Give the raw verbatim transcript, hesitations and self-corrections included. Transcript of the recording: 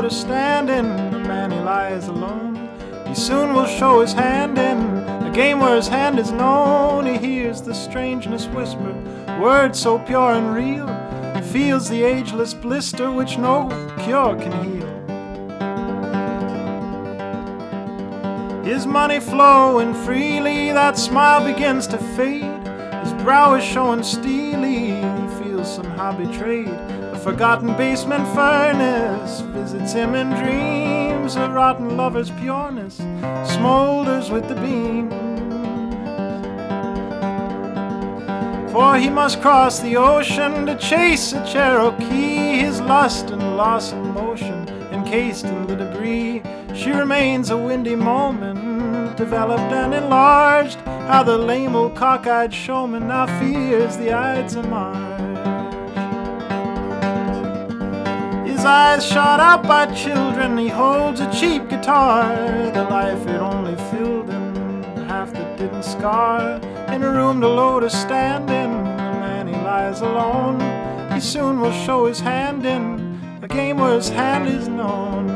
lotus standing, the man he lies alone. He soon will show his hand in a game where his hand is known. He hears the strangeness whisper, words so pure and real. He feels the ageless blister which no cure can heal. His money flowing freely, that smile begins to fade. His brow is showing steely, he feels somehow betrayed. A forgotten basement furnace visits him in dreams. A rotten lover's pureness smolders with the beams. For he must cross the ocean to chase a Cherokee. His lust and loss in motion, encased in the debris. She remains a windy moment, developed and enlarged. How the lame old cockeyed showman now fears the Ides of March. His eyes shot out by children, he holds a cheap guitar. The life it only filled him, half that didn't scar. In a room the lotus standing, the man he lies alone. He soon will show his hand in a game where his hand is known.